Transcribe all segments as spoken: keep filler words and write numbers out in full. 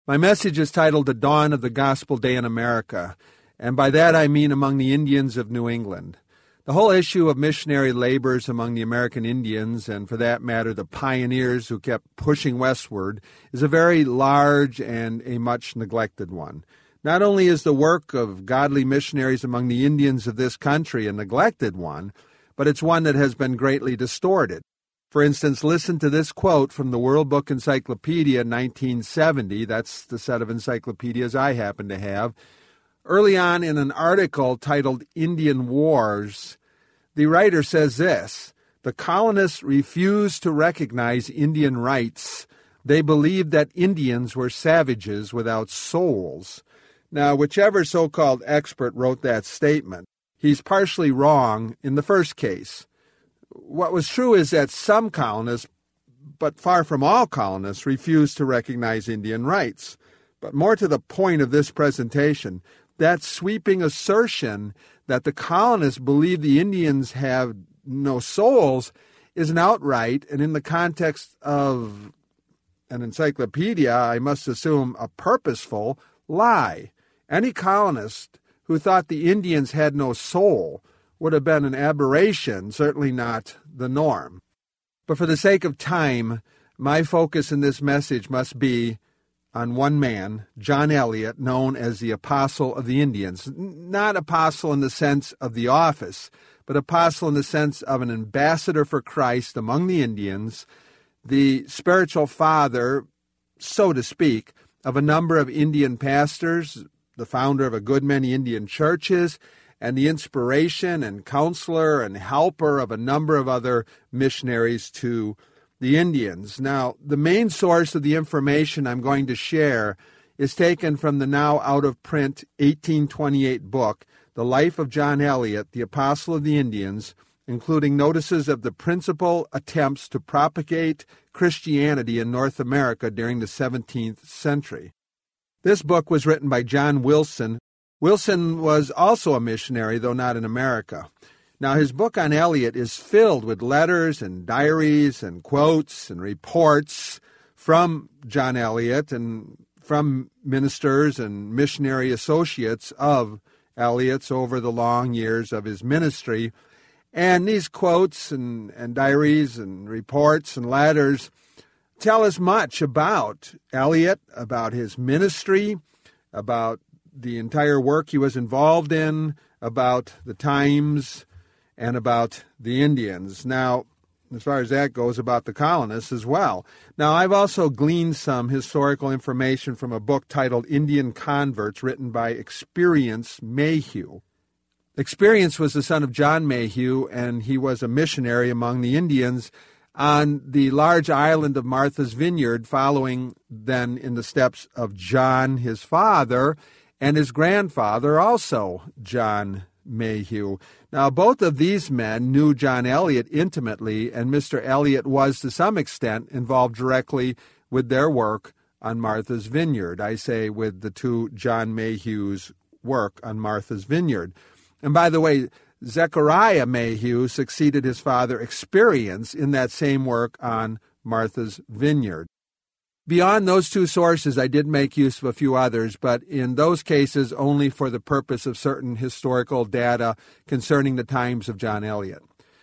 My message is titled The Dawn of the Gospel Day in America, and by that I mean among the Indians of New England. The whole issue of missionary labors among the American Indians, and for that matter the pioneers who kept pushing westward, is a very large and a much neglected one. Not only is the work of godly missionaries among the Indians of this country a neglected one, but it's one that has been greatly distorted. For instance, listen to this quote from the World Book Encyclopedia nineteen seventy. That's the set of encyclopedias I happen to have. Early on in an article titled Indian Wars, the writer says this: the colonists refused to recognize Indian rights. They believed that Indians were savages without souls. Now, whichever so-called expert wrote that statement, he's partially wrong in the first case. What was true is that some colonists, but far from all colonists, refused to recognize Indian rights. But more to the point of this presentation, that sweeping assertion that the colonists believe the Indians have no souls is an outright, and in the context of an encyclopedia, I must assume a purposeful lie. Any colonist who thought the Indians had no soul would have been an aberration, certainly not the norm. But for the sake of time, my focus in this message must be on one man, John Eliot, known as the Apostle of the Indians. Not apostle in the sense of the office, but apostle in the sense of an ambassador for Christ among the Indians, the spiritual father, so to speak, of a number of Indian pastors, the founder of a good many Indian churches, and the inspiration and counselor and helper of a number of other missionaries to the Indians. Now, the main source of the information I'm going to share is taken from the now out-of-print eighteen twenty-eight book, The Life of John Eliot, the Apostle of the Indians, including notices of the principal attempts to propagate Christianity in North America during the seventeenth century. This book was written by John Wilson. Wilson was also a missionary, though not in America. Now, his book on Eliot is filled with letters and diaries and quotes and reports from John Eliot and from ministers and missionary associates of Eliot's over the long years of his ministry. And these quotes and, and diaries and reports and letters tell us much about Eliot, about his ministry, about the entire work he was involved in, about the times, and about the Indians. Now, as far as that goes, about the colonists as well. Now, I've also gleaned some historical information from a book titled Indian Converts, written by Experience Mayhew. Experience was the son of John Mayhew, and he was a missionary among the Indians on the large island of Martha's Vineyard, following then in the steps of John, his father, and his grandfather, also John Mayhew. Now, both of these men knew John Eliot intimately, and Mister Eliot was, to some extent, involved directly with their work on Martha's Vineyard. I say with the two John Mayhew's work on Martha's Vineyard. And by the way, Zechariah Mayhew succeeded his father Experience in that same work on Martha's Vineyard. Beyond those two sources, I did make use of a few others, but in those cases only for the purpose of certain historical data concerning the times of John Eliot.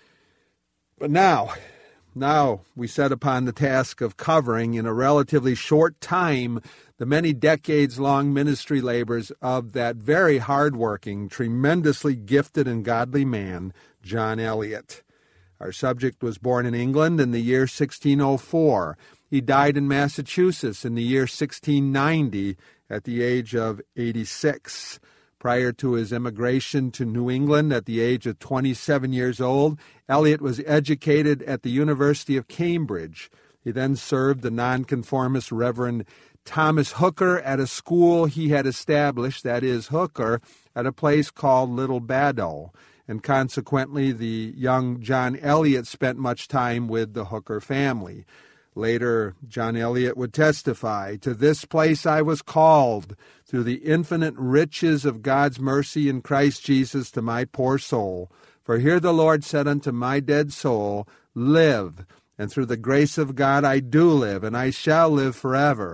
But now, now we set upon the task of covering in a relatively short time the many decades-long ministry labors of that very hard-working, tremendously gifted and godly man, John Eliot. Our subject was born in England in the year sixteen oh four. He died in Massachusetts in the year sixteen ninety at the age of eighty-six. Prior to his immigration to New England at the age of twenty-seven years old, Eliot was educated at the University of Cambridge. He then served the nonconformist Reverend Thomas Hooker at a school he had established, that is, Hooker, at a place called Little Baddow. And consequently, the young John Eliot spent much time with the Hooker family. Later, John Eliot would testify, "To this place I was called, through the infinite riches of God's mercy in Christ Jesus to my poor soul. For here the Lord said unto my dead soul, Live, and through the grace of God I do live, and I shall live forever.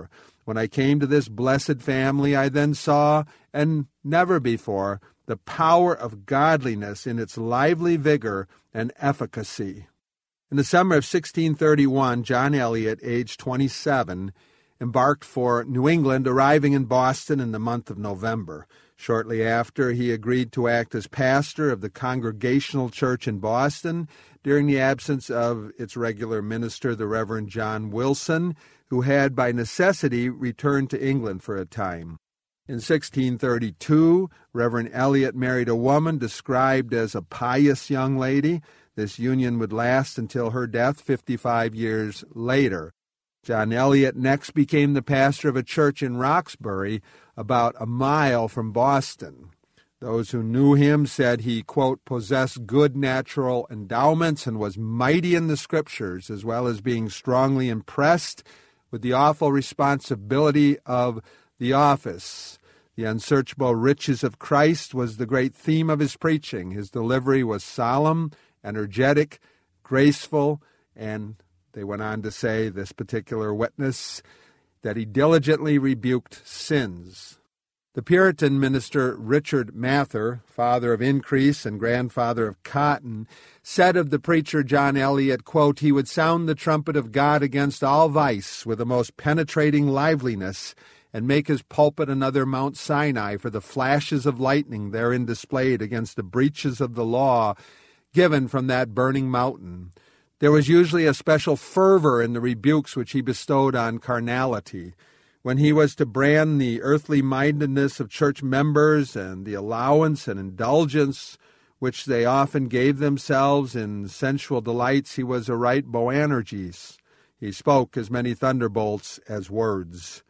When I came to this blessed family, I then saw, and never before, the power of godliness in its lively vigor and efficacy. In the summer of sixteen thirty-one, John Eliot, aged twenty-seven, embarked for New England, arriving in Boston in the month of November. Shortly after, he agreed to act as pastor of the Congregational Church in Boston during the absence of its regular minister, the Reverend John Wilson, who had by necessity returned to England for a time. In sixteen thirty-two, Reverend Eliot married a woman described as a pious young lady. This union would last until her death fifty-five years later. John Eliot next became the pastor of a church in Roxbury, about a mile from Boston. Those who knew him said he, quote, possessed good natural endowments and was mighty in the Scriptures, as well as being strongly impressed with the awful responsibility of the office. The unsearchable riches of Christ was the great theme of his preaching. His delivery was solemn, energetic, graceful, and they went on to say, this particular witness, that he diligently rebuked sins. The Puritan minister Richard Mather, father of Increase and grandfather of Cotton, said of the preacher John Eliot, quote, he would sound the trumpet of God against all vice with the most penetrating liveliness, and make his pulpit another Mount Sinai for the flashes of lightning therein displayed against the breaches of the law given from that burning mountain. There was usually a special fervor in the rebukes which he bestowed on carnality. When he was to brand the earthly mindedness of church members and the allowance and indulgence which they often gave themselves in sensual delights, he was a right Boanerges. He spoke as many thunderbolts as words.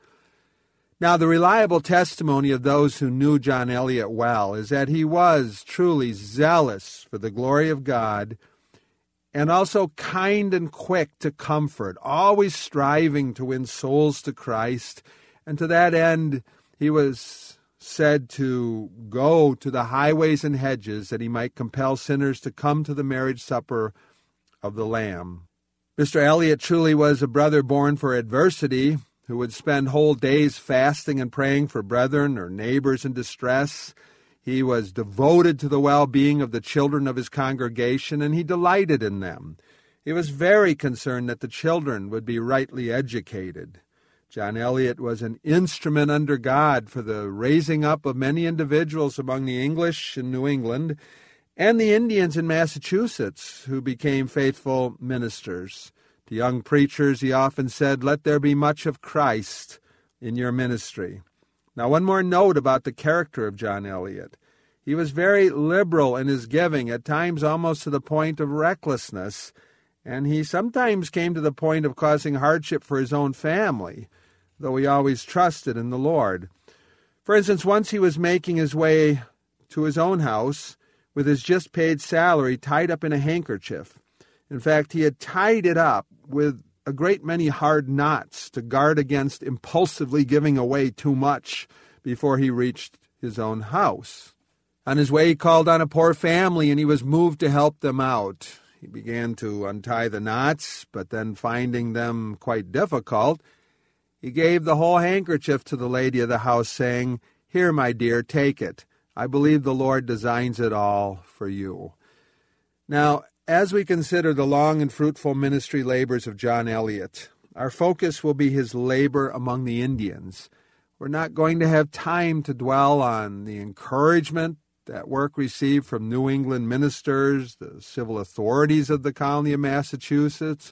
Now, the reliable testimony of those who knew John Eliot well is that he was truly zealous for the glory of God and also kind and quick to comfort, always striving to win souls to Christ. And to that end, he was said to go to the highways and hedges that he might compel sinners to come to the marriage supper of the Lamb. Mister Eliot truly was a brother born for adversity, who would spend whole days fasting and praying for brethren or neighbors in distress. He was devoted to the well-being of the children of his congregation, and he delighted in them. He was very concerned that the children would be rightly educated. John Eliot was an instrument under God for the raising up of many individuals among the English in New England and the Indians in Massachusetts who became faithful ministers. To young preachers, he often said, let there be much of Christ in your ministry. Now, one more note about the character of John Eliot. He was very liberal in his giving, at times almost to the point of recklessness, and he sometimes came to the point of causing hardship for his own family, though he always trusted in the Lord. For instance, once he was making his way to his own house with his just paid salary tied up in a handkerchief. In fact, he had tied it up with a great many hard knots to guard against impulsively giving away too much before he reached his own house. On his way, he called on a poor family, and he was moved to help them out. He began to untie the knots, but then finding them quite difficult, he gave the whole handkerchief to the lady of the house, saying, "Here, my dear, take it. I believe the Lord designs it all for you." Now, as we consider the long and fruitful ministry labors of John Eliot, our focus will be his labor among the Indians. We're not going to have time to dwell on the encouragement that work received from New England ministers, the civil authorities of the colony of Massachusetts,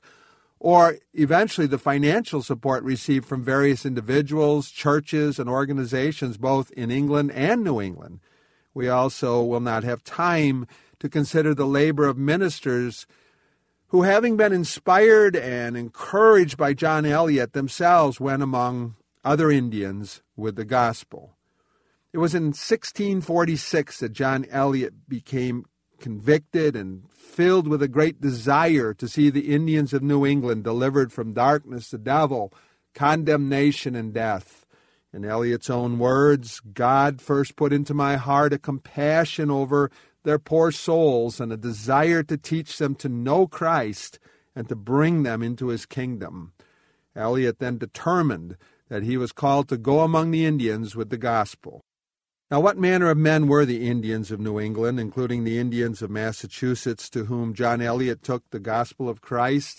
or eventually the financial support received from various individuals, churches, and organizations both in England and New England. We also will not have time to consider the labor of ministers who, having been inspired and encouraged by John Eliot, themselves went among other Indians with the gospel. It was in sixteen forty-six that John Eliot became convicted and filled with a great desire to see the Indians of New England delivered from darkness, the devil, condemnation, and death. In Eliot's own words, "God first put into my heart a compassion over their poor souls and a desire to teach them to know Christ and to bring them into his kingdom." Eliot then determined that he was called to go among the Indians with the gospel. Now, what manner of men were the Indians of New England, including the Indians of Massachusetts to whom John Eliot took the gospel of Christ?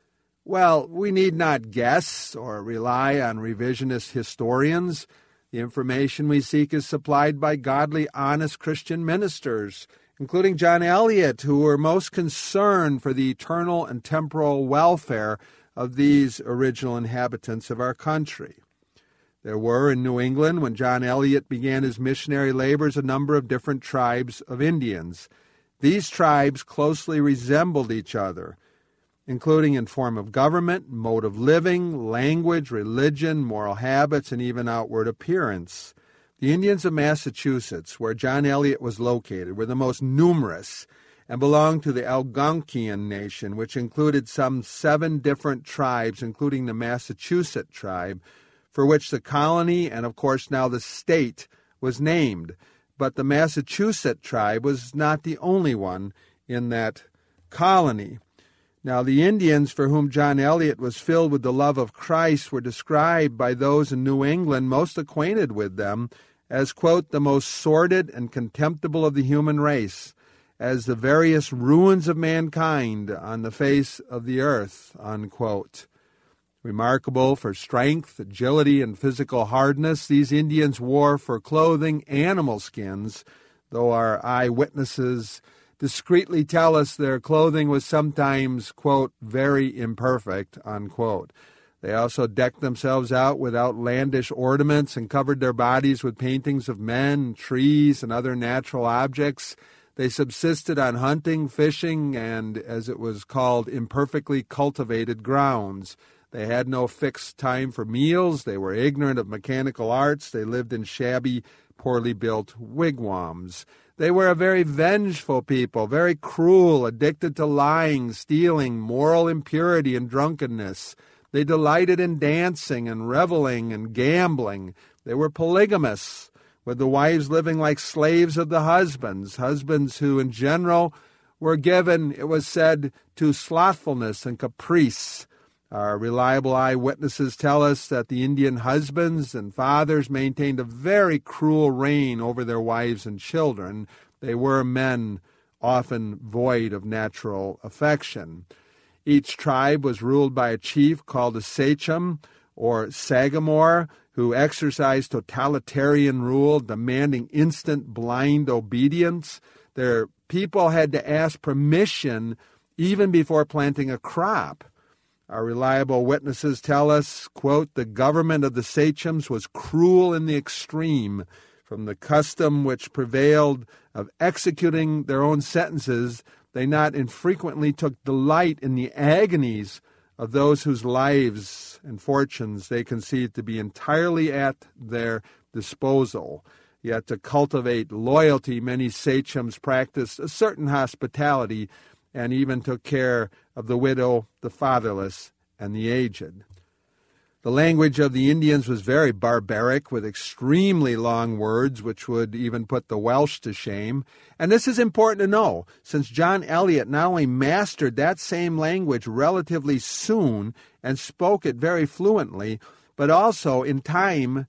Well, we need not guess or rely on revisionist historians. The information we seek is supplied by godly, honest Christian ministers, including John Eliot, who were most concerned for the eternal and temporal welfare of these original inhabitants of our country. There were in New England, when John Eliot began his missionary labors, a number of different tribes of Indians. These tribes closely resembled each other, including in form of government, mode of living, language, religion, moral habits, and even outward appearance. The Indians of Massachusetts, where John Eliot was located, were the most numerous and belonged to the Algonquian nation, which included some seven different tribes, including the Massachusetts tribe, for which the colony and, of course, now the state was named. But the Massachusetts tribe was not the only one in that colony. Now, the Indians for whom John Eliot was filled with the love of Christ were described by those in New England most acquainted with them as, quote, the most sordid and contemptible of the human race, as the veriest ruins of mankind on the face of the earth, unquote. Remarkable for strength, agility, and physical hardness, these Indians wore for clothing animal skins, though our eyewitnesses discreetly tell us their clothing was sometimes, quote, very imperfect, unquote. They also decked themselves out with outlandish ornaments and covered their bodies with paintings of men, trees, and other natural objects. They subsisted on hunting, fishing, and, as it was called, imperfectly cultivated grounds. They had no fixed time for meals. They were ignorant of mechanical arts. They lived in shabby, poorly built wigwams. They were a very vengeful people, very cruel, addicted to lying, stealing, moral impurity, and drunkenness. They delighted in dancing and reveling and gambling. They were polygamists, with the wives living like slaves of the husbands, husbands who, in general, were given, it was said, to slothfulness and caprice. Our reliable eyewitnesses tell us that the Indian husbands and fathers maintained a very cruel reign over their wives and children. They were men often void of natural affection. Each tribe was ruled by a chief called a sachem or sagamore, who exercised totalitarian rule, demanding instant blind obedience. Their people had to ask permission even before planting a crop. Our reliable witnesses tell us, quote, the government of the sachems was cruel in the extreme. From the custom which prevailed of executing their own sentences, they not infrequently took delight in the agonies of those whose lives and fortunes they conceived to be entirely at their disposal. Yet to cultivate loyalty, many sachems practiced a certain hospitality and even took care of the widow, the fatherless, and the aged. The language of the Indians was very barbaric, with extremely long words, which would even put the Welsh to shame. And this is important to know, since John Eliot not only mastered that same language relatively soon and spoke it very fluently, but also in time,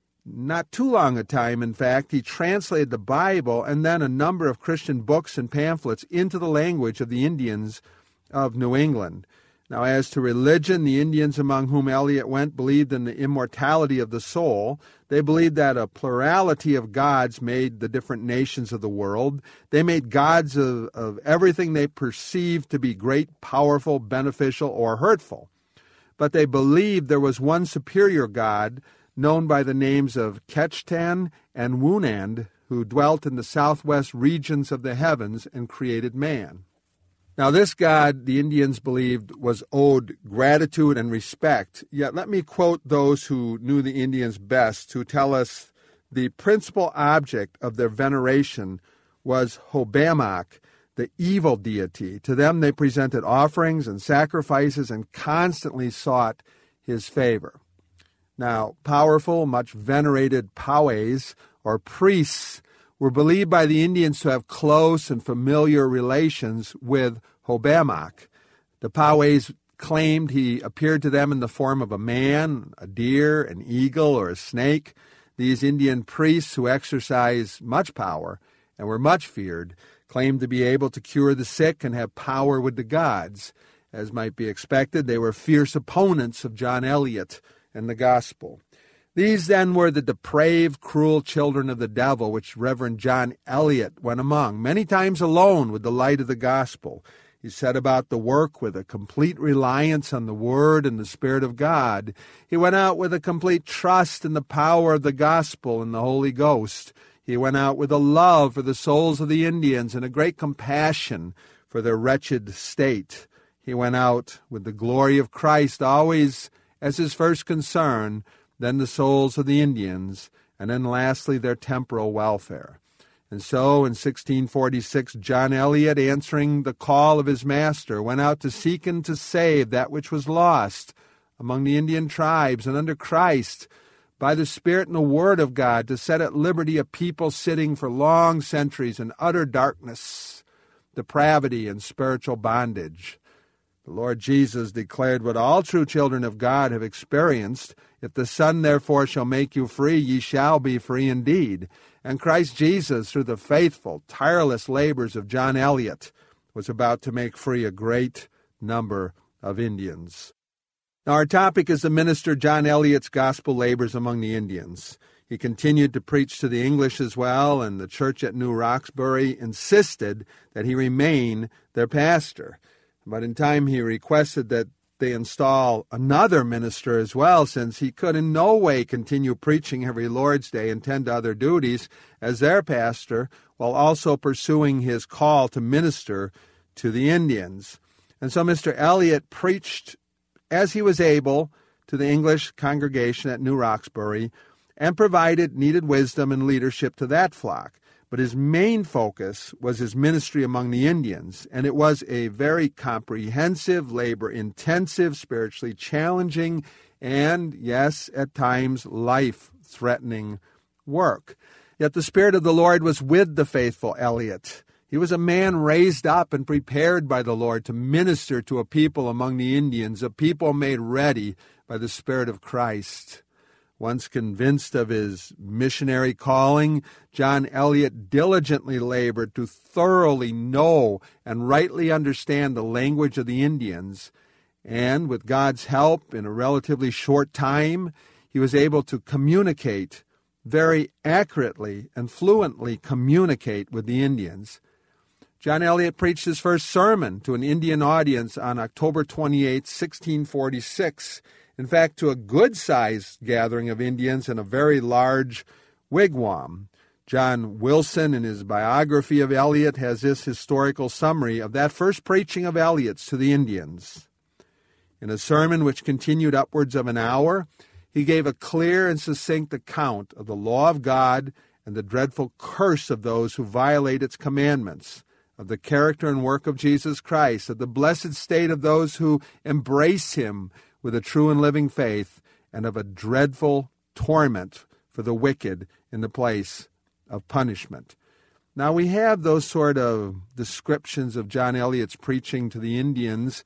not too long a time, in fact, he translated the Bible and then a number of Christian books and pamphlets into the language of the Indians of New England. Now, as to religion, the Indians among whom Eliot went believed in the immortality of the soul. They believed that a plurality of gods made the different nations of the world. They made gods of, of everything they perceived to be great, powerful, beneficial, or hurtful. But they believed there was one superior god, known by the names of Kechtan and Wunand, who dwelt in the southwest regions of the heavens and created man. Now, this God, the Indians believed, was owed gratitude and respect. Yet let me quote those who knew the Indians best, who tell us the principal object of their veneration was Hobamak, the evil deity. To them they presented offerings and sacrifices and constantly sought his favor. Now, powerful, much venerated Powys, or priests, were believed by the Indians to have close and familiar relations with Hobamak. The Powys claimed he appeared to them in the form of a man, a deer, an eagle, or a snake. These Indian priests, who exercised much power and were much feared, claimed to be able to cure the sick and have power with the gods. As might be expected, they were fierce opponents of John Eliot and the gospel. These then were the depraved, cruel children of the devil, which Reverend John Eliot went among, many times alone with the light of the gospel. He set about the work with a complete reliance on the Word and the Spirit of God. He went out with a complete trust in the power of the gospel and the Holy Ghost. He went out with a love for the souls of the Indians and a great compassion for their wretched state. He went out with the glory of Christ always as his first concern, then the souls of the Indians, and then lastly their temporal welfare. And so in sixteen forty-six, John Eliot, answering the call of his master, went out to seek and to save that which was lost among the Indian tribes, and under Christ, by the Spirit and the Word of God, to set at liberty a people sitting for long centuries in utter darkness, depravity, and spiritual bondage. The Lord Jesus declared what all true children of God have experienced: "If the Son therefore shall make you free, ye shall be free indeed." And Christ Jesus, through the faithful, tireless labors of John Eliot, was about to make free a great number of Indians. Now our topic is the minister John Eliot's gospel labors among the Indians. He continued to preach to the English as well, and the church at New Roxbury insisted that he remain their pastor. But in time he requested that they install another minister as well, since he could in no way continue preaching every Lord's Day and tend to other duties as their pastor, while also pursuing his call to minister to the Indians. And so Mister Eliot preached as he was able to the English congregation at New Roxbury and provided needed wisdom and leadership to that flock. But his main focus was his ministry among the Indians, and it was a very comprehensive, labor-intensive, spiritually challenging, and, yes, at times, life-threatening work. Yet the Spirit of the Lord was with the faithful Eliot. He was a man raised up and prepared by the Lord to minister to a people among the Indians, a people made ready by the Spirit of Christ. Once convinced of his missionary calling, John Eliot diligently labored to thoroughly know and rightly understand the language of the Indians, and with God's help, in a relatively short time, he was able to communicate very accurately and fluently communicate with the Indians. John Eliot preached his first sermon to an Indian audience on October twenty-eighth, sixteen forty-six, in fact, to a good-sized gathering of Indians in a very large wigwam. John Wilson, in his biography of Eliot, has this historical summary of that first preaching of Eliot's to the Indians. In a sermon which continued upwards of an hour, he gave a clear and succinct account of the law of God and the dreadful curse of those who violate its commandments, of the character and work of Jesus Christ, of the blessed state of those who embrace him with a true and living faith, and of a dreadful torment for the wicked in the place of punishment. Now we have those sort of descriptions of John Eliot's preaching to the Indians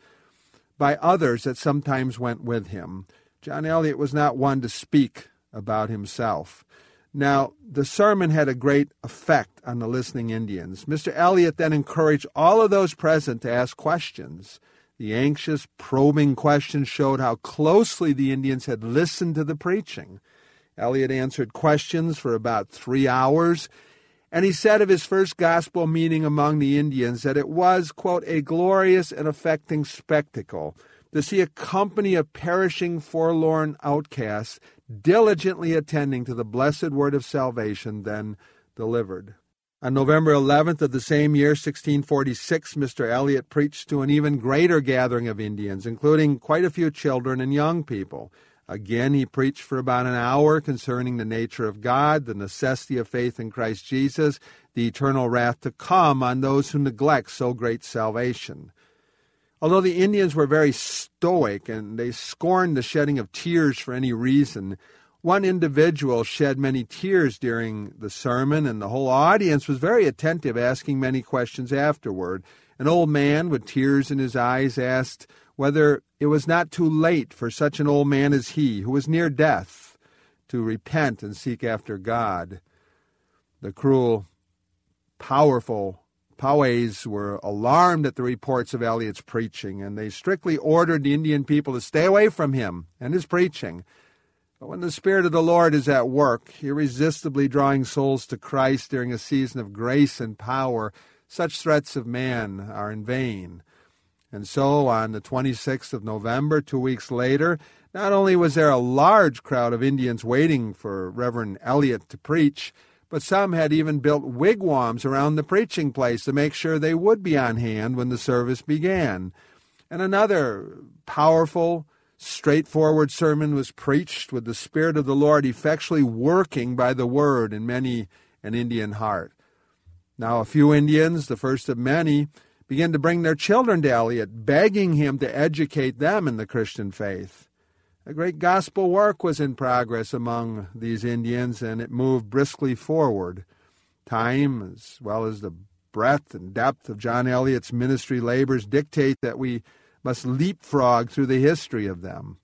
by others that sometimes went with him. John Eliot was not one to speak about himself. Now, the sermon had a great effect on the listening Indians. Mister Eliot then encouraged all of those present to ask questions. The anxious, probing questions showed how closely the Indians had listened to the preaching. Eliot answered questions for about three hours, and he said of his first gospel meeting among the Indians that it was, quote, a glorious and affecting spectacle to see a company of perishing, forlorn outcasts diligently attending to the blessed word of salvation then delivered. On November eleventh of the same year, sixteen forty-six, Mister Eliot preached to an even greater gathering of Indians, including quite a few children and young people. Again, he preached for about an hour concerning the nature of God, the necessity of faith in Christ Jesus, the eternal wrath to come on those who neglect so great salvation. Although the Indians were very stoic and they scorned the shedding of tears for any reason, one individual shed many tears during the sermon, and the whole audience was very attentive, asking many questions afterward. An old man with tears in his eyes asked whether it was not too late for such an old man as he, who was near death, to repent and seek after God. The cruel, powerful Powys were alarmed at the reports of Eliot's preaching, and they strictly ordered the Indian people to stay away from him and his preaching. But when the Spirit of the Lord is at work, irresistibly drawing souls to Christ during a season of grace and power, such threats of man are in vain. And so, on the twenty-sixth of November, two weeks later, not only was there a large crowd of Indians waiting for Reverend Eliot to preach, but some had even built wigwams around the preaching place to make sure they would be on hand when the service began. And another powerful, straightforward sermon was preached with the Spirit of the Lord effectually working by the word in many an Indian heart. Now a few Indians, the first of many, began to bring their children to Eliot, begging him to educate them in the Christian faith. A great gospel work was in progress among these Indians, and it moved briskly forward. Time, as well as the breadth and depth of John Eliot's ministry labors, dictate that we must leapfrog through the history of them.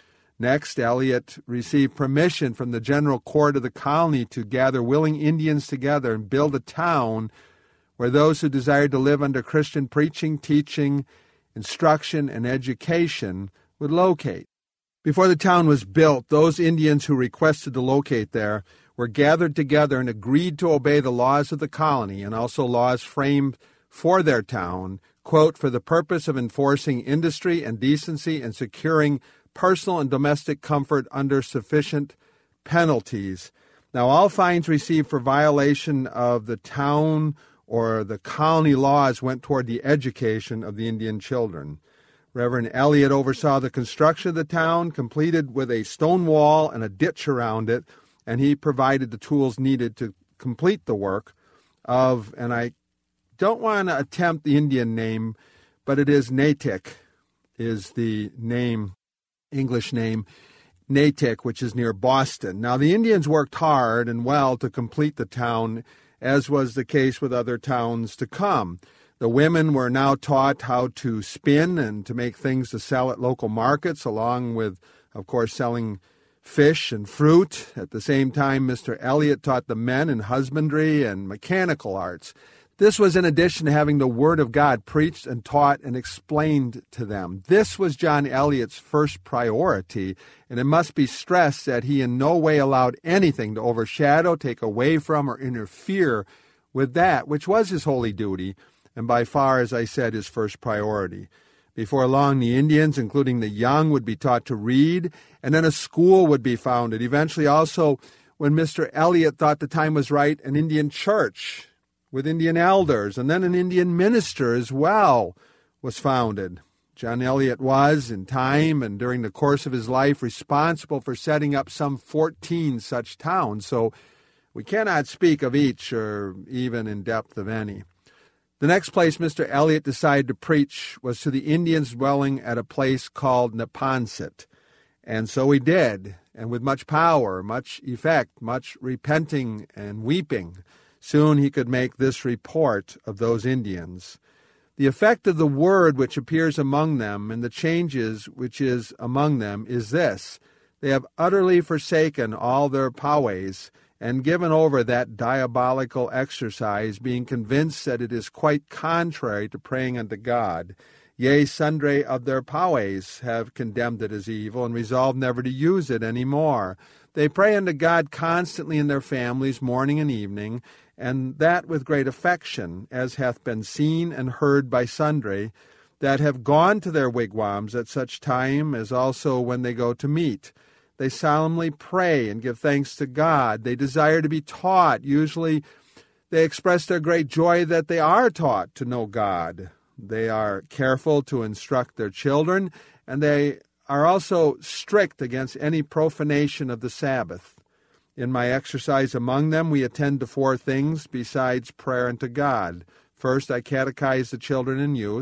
Next, Eliot received permission from the general court of the colony to gather willing Indians together and build a town where those who desired to live under Christian preaching, teaching, instruction, and education would locate. Before the town was built, those Indians who requested to locate there were gathered together and agreed to obey the laws of the colony and also laws framed for their town, quote, for the purpose of enforcing industry and decency and securing personal and domestic comfort under sufficient penalties. Now, all fines received for violation of the town or the colony laws went toward the education of the Indian children. Reverend Eliot oversaw the construction of the town, completed with a stone wall and a ditch around it, and he provided the tools needed to complete the work of, and I don't want to attempt the Indian name, but it is Natick, is the name, English name, Natick, which is near Boston. Now, the Indians worked hard and well to complete the town, as was the case with other towns to come. The women were now taught how to spin and to make things to sell at local markets, along with, of course, selling fish and fruit. At the same time, Mister Eliot taught the men in husbandry and mechanical arts. This was in addition to having the Word of God preached and taught and explained to them. This was John Eliot's first priority, and it must be stressed that he in no way allowed anything to overshadow, take away from, or interfere with that which was his holy duty, and by far, as I said, his first priority. Before long, the Indians, including the young, would be taught to read, and then a school would be founded. Eventually, also, when Mister Eliot thought the time was right, an Indian church with Indian elders, and then an Indian minister as well was founded. John Eliot was, in time and during the course of his life, responsible for setting up some fourteen such towns, so we cannot speak of each or even in depth of any. The next place Mister Eliot decided to preach was to the Indians dwelling at a place called Neponset. And so he did, and with much power, much effect, much repenting and weeping. Soon he could make this report of those Indians. The effect of the word which appears among them and the changes which is among them is this: they have utterly forsaken all their powways, and given over that diabolical exercise, being convinced that it is quite contrary to praying unto God. Yea, sundry of their powways have condemned it as evil, and resolved never to use it any more. They pray unto God constantly in their families, morning and evening, and that with great affection, as hath been seen and heard by sundry, that have gone to their wigwams at such time as also when they go to meat. They solemnly pray and give thanks to God. They desire to be taught. Usually they express their great joy that they are taught to know God. They are careful to instruct their children, and they are also strict against any profanation of the Sabbath. In my exercise among them, we attend to four things besides prayer unto God. First, I catechize the children and youth.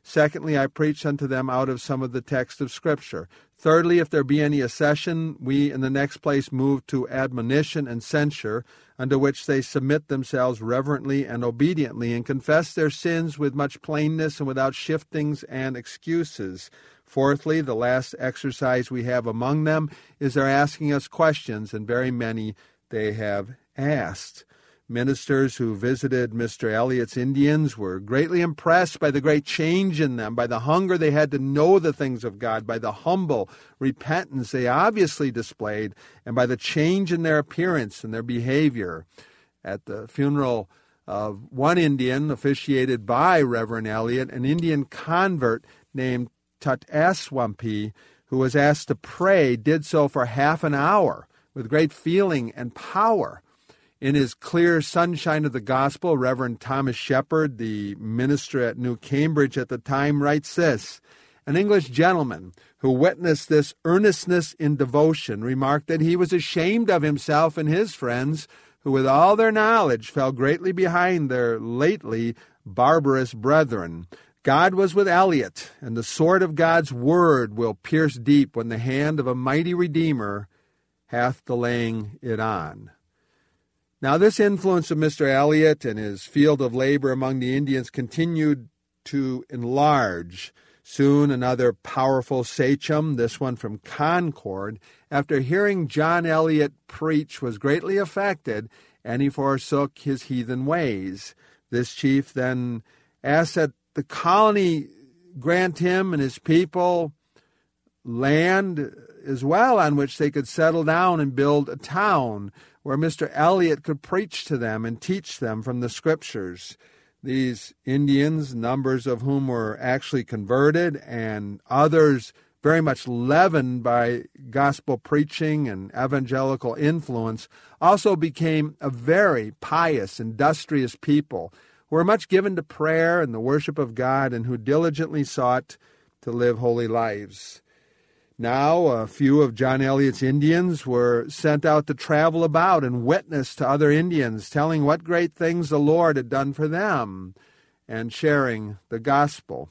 Secondly, I preach unto them out of some of the text of Scripture. Thirdly, if there be any accession, we in the next place move to admonition and censure, unto which they submit themselves reverently and obediently, and confess their sins with much plainness and without shiftings and excuses. Fourthly, the last exercise we have among them is they're asking us questions, and very many they have asked. Ministers who visited Mister Elliot's Indians were greatly impressed by the great change in them, by the hunger they had to know the things of God, by the humble repentance they obviously displayed, and by the change in their appearance and their behavior. At the funeral of one Indian officiated by Reverend Elliot, an Indian convert named Tataswampi, who was asked to pray, did so for half an hour with great feeling and power. In his clear sunshine of the gospel, Reverend Thomas Shepard, the minister at New Cambridge at the time, writes this: an English gentleman who witnessed this earnestness in devotion remarked that he was ashamed of himself and his friends, who with all their knowledge fell greatly behind their lately barbarous brethren. God was with Eliot, and the sword of God's word will pierce deep when the hand of a mighty Redeemer hath the laying it on. Now, this influence of Mister Elliot and his field of labor among the Indians continued to enlarge. Soon another powerful sachem, this one from Concord, after hearing John Eliot preach, was greatly affected, and he forsook his heathen ways. This chief then asked that the colony grant him and his people land as well on which they could settle down and build a town where Mister Elliot could preach to them and teach them from the Scriptures. These Indians, numbers of whom were actually converted, and others very much leavened by gospel preaching and evangelical influence, also became a very pious, industrious people who were much given to prayer and the worship of God, and who diligently sought to live holy lives. Now, a few of John Eliot's Indians were sent out to travel about and witness to other Indians, telling what great things the Lord had done for them and sharing the gospel.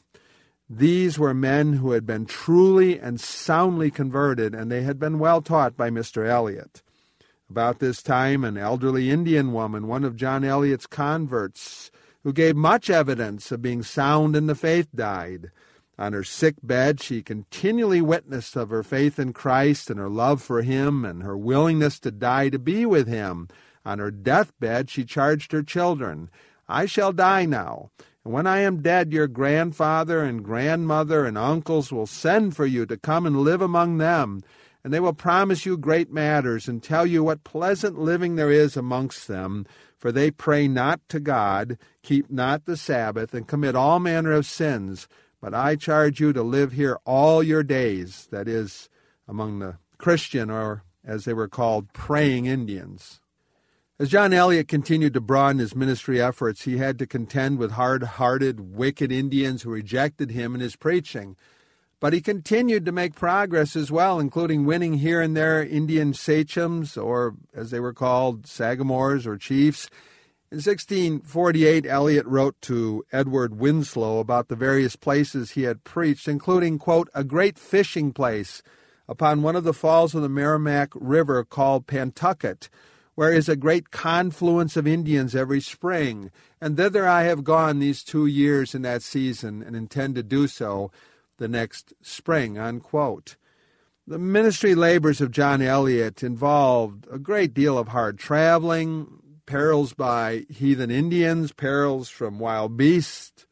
These were men who had been truly and soundly converted, and they had been well taught by Mister Elliot. About this time, an elderly Indian woman, one of John Eliot's converts, who gave much evidence of being sound in the faith, died. On her sick bed, she continually witnessed of her faith in Christ and her love for Him and her willingness to die to be with Him. On her deathbed, she charged her children, I shall die now, and when I am dead, your grandfather and grandmother and uncles will send for you to come and live among them, and they will promise you great matters and tell you what pleasant living there is amongst them, for they pray not to God, keep not the Sabbath, and commit all manner of sins. But I charge you to live here all your days, that is, among the Christian, or as they were called, praying Indians. As John Eliot continued to broaden his ministry efforts, he had to contend with hard-hearted, wicked Indians who rejected him and his preaching. But he continued to make progress as well, including winning here and there Indian sachems, or as they were called, sagamores or chiefs. In sixteen forty-eight, Eliot wrote to Edward Winslow about the various places he had preached, including, quote, a great fishing place upon one of the falls of the Merrimack River called Pantucket, where is a great confluence of Indians every spring, and thither I have gone these two years in that season and intend to do so the next spring, unquote. The ministry labors of John Eliot involved a great deal of hard traveling, perils by heathen Indians, perils from wild beasts,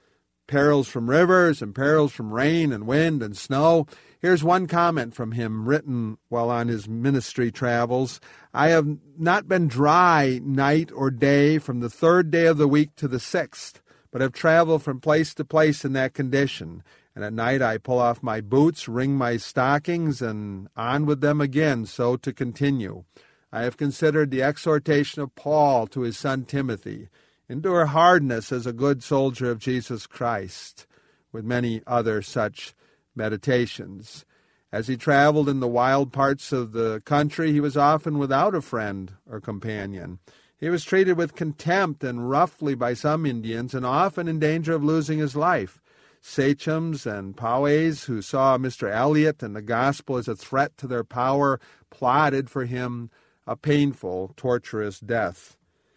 perils from rivers, and perils from rain and wind and snow. Here's one comment from him written while on his ministry travels. I have not been dry night or day from the third day of the week to the sixth, but have traveled from place to place in that condition. And at night I pull off my boots, wring my stockings, and on with them again, so to continue. I have considered the exhortation of Paul to his son Timothy, endure hardness as a good soldier of Jesus Christ, with many other such meditations. As he traveled in the wild parts of the country, he was often without a friend or companion. He was treated with contempt and roughly by some Indians, and often in danger of losing his life. sachems and powys who saw Mister Eliot and the gospel as a threat to their power plotted for him a painful, torturous death.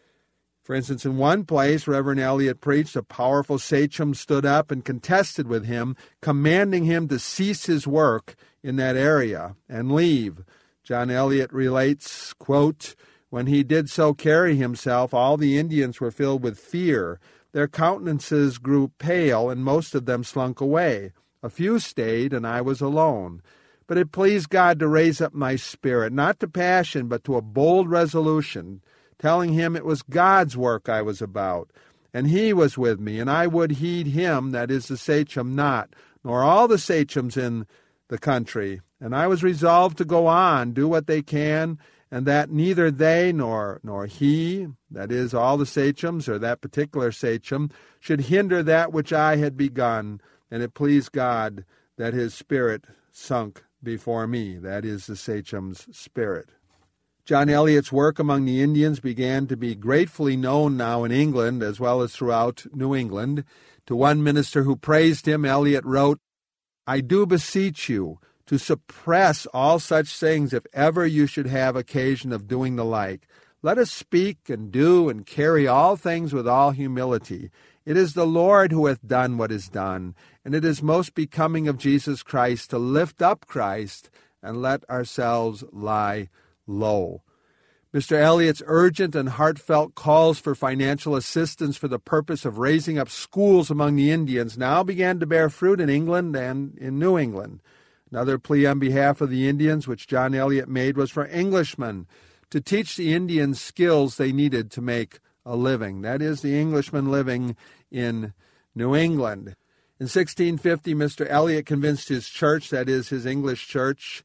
For instance, in one place, Reverend Eliot preached, a powerful sachem stood up and contested with him, commanding him to cease his work in that area and leave. John Eliot relates, quote, "When he did so carry himself, all the Indians were filled with fear. Their countenances grew pale, and most of them slunk away. A few stayed, and I was alone. But it pleased God to raise up my spirit, not to passion, but to a bold resolution, telling him it was God's work I was about, and he was with me, and I would heed him, that is the sachem, not, nor all the sachems in the country. And I was resolved to go on, do what they can, and that neither they nor nor he, that is, all the sachems, or that particular sachem, should hinder that which I had begun, and it pleased God that his spirit sunk before me, that is, the sachem's spirit." John Eliot's work among the Indians began to be gratefully known now in England as well as throughout New England. To one minister who praised him, Eliot wrote, "I do beseech you to suppress all such things if ever you should have occasion of doing the like. Let us speak and do and carry all things with all humility. It is the Lord who hath done what is done, and it is most becoming of Jesus Christ to lift up Christ and let ourselves lie low." Mister Eliot's urgent and heartfelt calls for financial assistance for the purpose of raising up schools among the Indians now began to bear fruit in England and in New England. Another plea on behalf of the Indians which John Eliot made was for Englishmen to teach the Indians skills they needed to make a living. That is, the Englishmen living in New England. In sixteen fifty, Mister Eliot convinced his church, that is, his English church,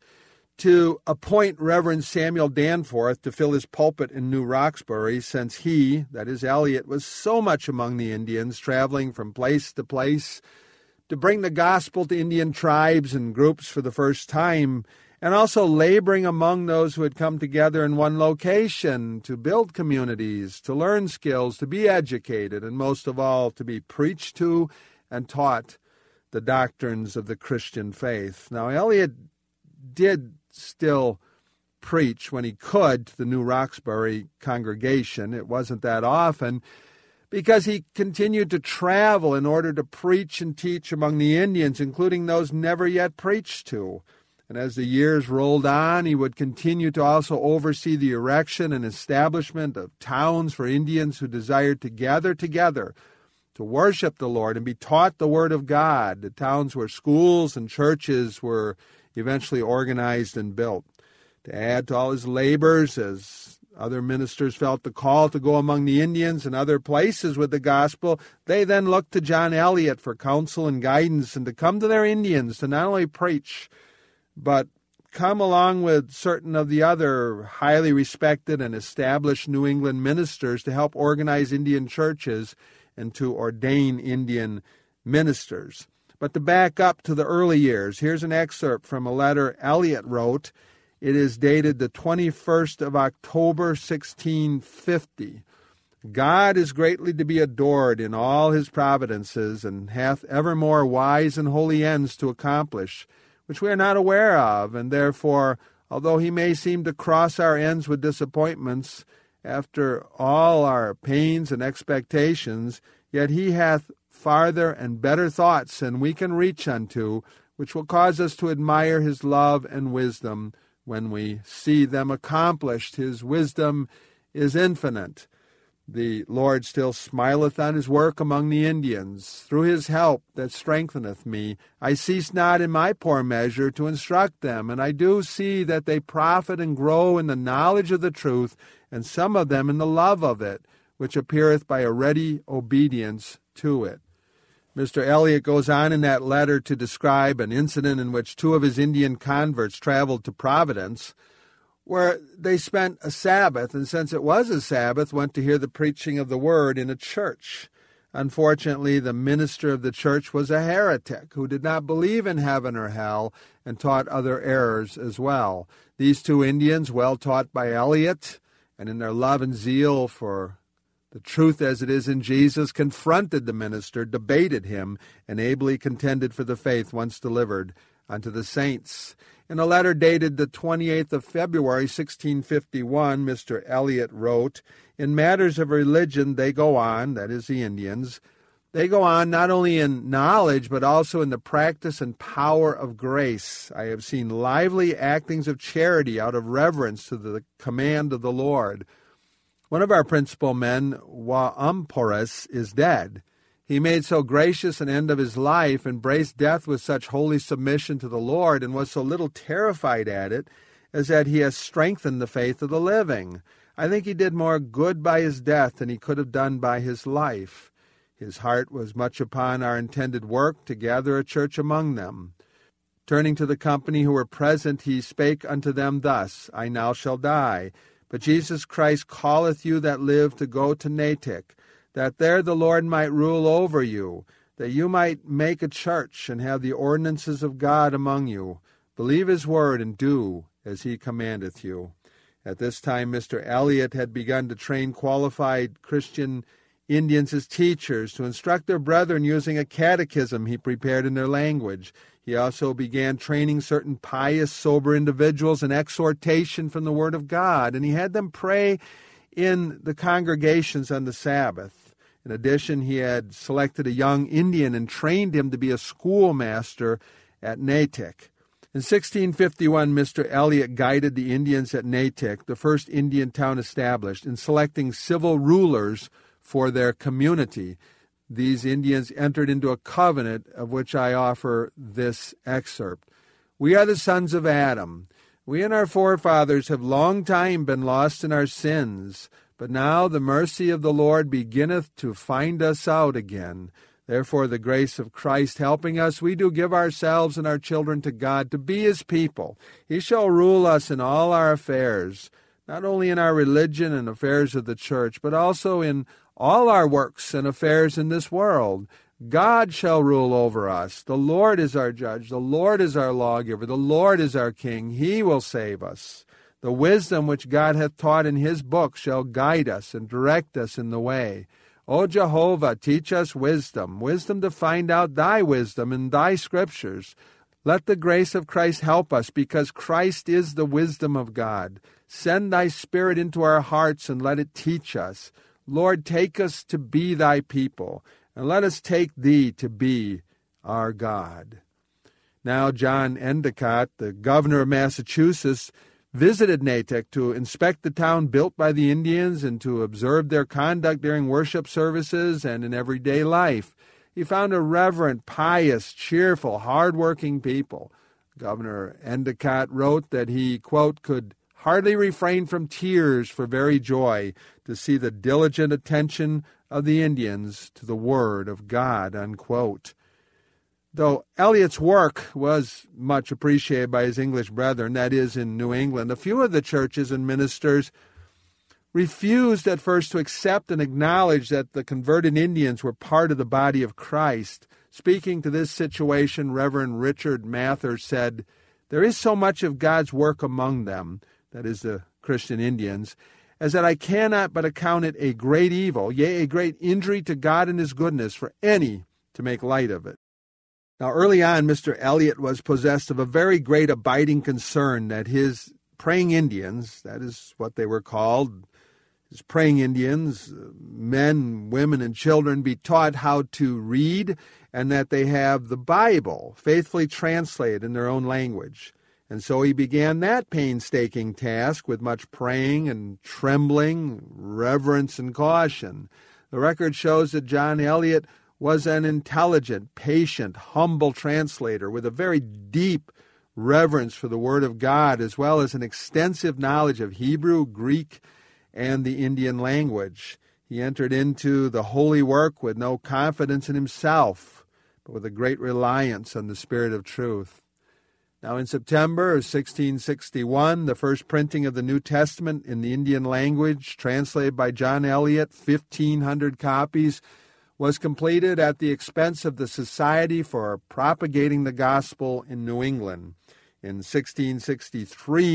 to appoint Reverend Samuel Danforth to fill his pulpit in New Roxbury, since he, that is Eliot, was so much among the Indians, traveling from place to place to bring the gospel to Indian tribes and groups for the first time, and also laboring among those who had come together in one location to build communities, to learn skills, to be educated, and most of all, to be preached to and taught the doctrines of the Christian faith. Now, Eliot did still preach when he could to the New Roxbury congregation. It wasn't that often, because he continued to travel in order to preach and teach among the Indians, including those never yet preached to. And as the years rolled on, he would continue to also oversee the erection and establishment of towns for Indians who desired to gather together to worship the Lord and be taught the Word of God, the towns where schools and churches were eventually organized and built. To add to all his labors, as other ministers felt the call to go among the Indians and other places with the gospel, they then looked to John Eliot for counsel and guidance, and to come to their Indians to not only preach, but come along with certain of the other highly respected and established New England ministers to help organize Indian churches and to ordain Indian ministers. But to back up to the early years, here's an excerpt from a letter Eliot wrote. It is dated the twenty-first of October, sixteen fifty. "God is greatly to be adored in all his providences, and hath evermore wise and holy ends to accomplish, which we are not aware of, and therefore, although he may seem to cross our ends with disappointments, after all our pains and expectations, yet he hath farther and better thoughts than we can reach unto, which will cause us to admire his love and wisdom when we see them accomplished. His wisdom is infinite. The Lord still smileth on his work among the Indians. Through his help that strengtheneth me, I cease not in my poor measure to instruct them, and I do see that they profit and grow in the knowledge of the truth, and some of them in the love of it, which appeareth by a ready obedience to it." Mister Eliot goes on in that letter to describe an incident in which two of his Indian converts traveled to Providence, where they spent a Sabbath, and since it was a Sabbath, went to hear the preaching of the word in a church. Unfortunately, the minister of the church was a heretic who did not believe in heaven or hell and taught other errors as well. These two Indians, well taught by Eliot, and in their love and zeal for The truth as it is in Jesus confronted the minister, debated him, and ably contended for the faith once delivered unto the saints. In a letter dated the twenty-eighth of February, sixteen fifty-one, Mister Eliot wrote, "In matters of religion they go on," that is the Indians, "they go on not only in knowledge, but also in the practice and power of grace. I have seen lively actings of charity out of reverence to the command of the Lord. One of our principal men, Waumporus, is dead. He made so gracious an end of his life, embraced death with such holy submission to the Lord, and was so little terrified at it, as that he has strengthened the faith of the living. I think he did more good by his death than he could have done by his life. His heart was much upon our intended work to gather a church among them. Turning to the company who were present, he spake unto them thus, I now shall die. But Jesus Christ calleth you that live to go to Natick, that there the Lord might rule over you, that you might make a church and have the ordinances of God among you. Believe his word and do as he commandeth you." At this time, Mister Eliot had begun to train qualified Christian Indians as teachers, to instruct their brethren using a catechism he prepared in their language. He also began training certain pious, sober individuals in exhortation from the Word of God, and he had them pray in the congregations on the Sabbath. In addition, he had selected a young Indian and trained him to be a schoolmaster at Natick. In sixteen fifty-one, Mister Eliot guided the Indians at Natick, the first Indian town established, in selecting civil rulers for their community. These Indians entered into a covenant of which I offer this excerpt. "We are the sons of Adam. We and our forefathers have long time been lost in our sins, but now the mercy of the Lord beginneth to find us out again. Therefore, the grace of Christ helping us, we do give ourselves and our children to God to be his people. He shall rule us in all our affairs, not only in our religion and affairs of the church, but also in all our works and affairs in this world. God shall rule over us. The Lord is our judge. The Lord is our lawgiver. The Lord is our king. He will save us. The wisdom which God hath taught in his book shall guide us and direct us in the way. O Jehovah, teach us wisdom, wisdom to find out thy wisdom in thy scriptures. Let the grace of Christ help us, because Christ is the wisdom of God. Send thy Spirit into our hearts and let it teach us. Lord, take us to be thy people, and let us take thee to be our God." Now John Endicott, the governor of Massachusetts, visited Natick to inspect the town built by the Indians and to observe their conduct during worship services and in everyday life. He found a reverent, pious, cheerful, hard-working people. Governor Endicott wrote that he, quote, could hardly refrain from tears for very joy to see the diligent attention of the Indians to the word of God, unquote. Though Eliot's work was much appreciated by his English brethren, that is, in New England, a few of the churches and ministers refused at first to accept and acknowledge that the converted Indians were part of the body of Christ. Speaking to this situation, Reverend Richard Mather said, "There is so much of God's work among them," that is, the Christian Indians, "as that I cannot but account it a great evil, yea, a great injury to God and his goodness, for any to make light of it." Now, early on, Mister Eliot was possessed of a very great abiding concern that his praying Indians, that is what they were called, his praying Indians, men, women, and children, be taught how to read, and that they have the Bible faithfully translated in their own language. And so he began that painstaking task with much praying and trembling, reverence and caution. The record shows that John Eliot was an intelligent, patient, humble translator with a very deep reverence for the Word of God, as well as an extensive knowledge of Hebrew, Greek, and the Indian language. He entered into the holy work with no confidence in himself, but with a great reliance on the Spirit of truth. Now, in September of sixteen sixty-one, the first printing of the New Testament in the Indian language, translated by John Eliot, fifteen hundred copies, was completed at the expense of the Society for Propagating the Gospel in New England. In sixteen sixty-three,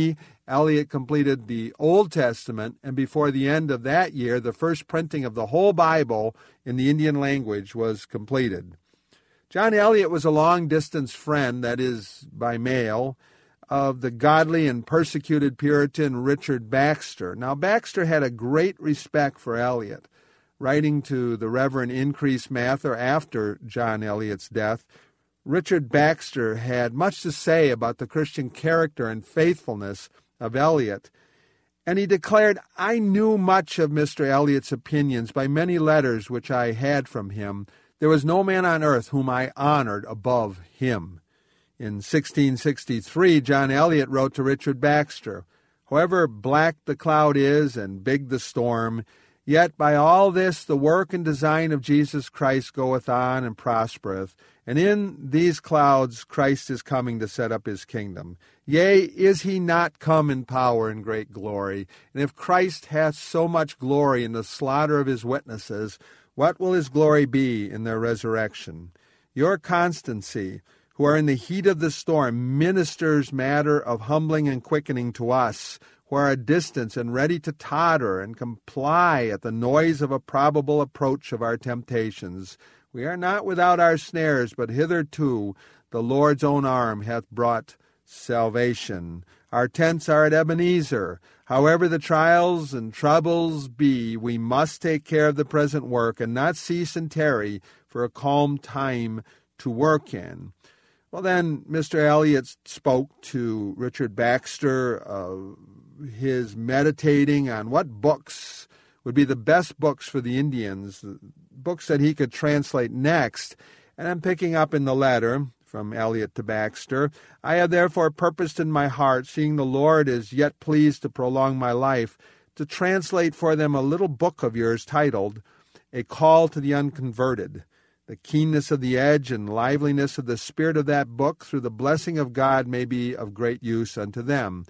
Eliot completed the Old Testament, and before the end of that year, the first printing of the whole Bible in the Indian language was completed. John Eliot was a long-distance friend, that is, by mail, of the godly and persecuted Puritan Richard Baxter. Now, Baxter had a great respect for Eliot. Writing to the Reverend Increase Mather after John Eliot's death, Richard Baxter had much to say about the Christian character and faithfulness of Eliot, and he declared, "I knew much of Mister Eliot's opinions by many letters which I had from him. There was no man on earth whom I honored above him." In sixteen sixty-three, John Eliot wrote to Richard Baxter, "However black the cloud is and big the storm, yet by all this the work and design of Jesus Christ goeth on and prospereth, and in these clouds Christ is coming to set up his kingdom. Yea, is he not come in power and great glory? And if Christ hath so much glory in the slaughter of his witnesses, what will his glory be in their resurrection? Your constancy, who are in the heat of the storm, ministers matter of humbling and quickening to us, who are at distance and ready to totter and comply at the noise of a probable approach of our temptations. We are not without our snares, but hitherto the Lord's own arm hath brought salvation. Our tents are at Ebenezer. However the trials and troubles be, we must take care of the present work and not cease and tarry for a calm time to work in." Well, then Mister Eliot spoke to Richard Baxter of his meditating on what books would be the best books for the Indians, books that he could translate next. And I'm picking up in the letter from Eliot to Baxter, "I have therefore purposed in my heart, seeing the Lord is yet pleased to prolong my life, to translate for them a little book of yours titled, A Call to the Unconverted. The keenness of the edge and liveliness of the spirit of that book, through the blessing of God, may be of great use unto them."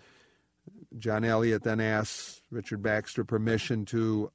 John Eliot then asks Richard Baxter permission to,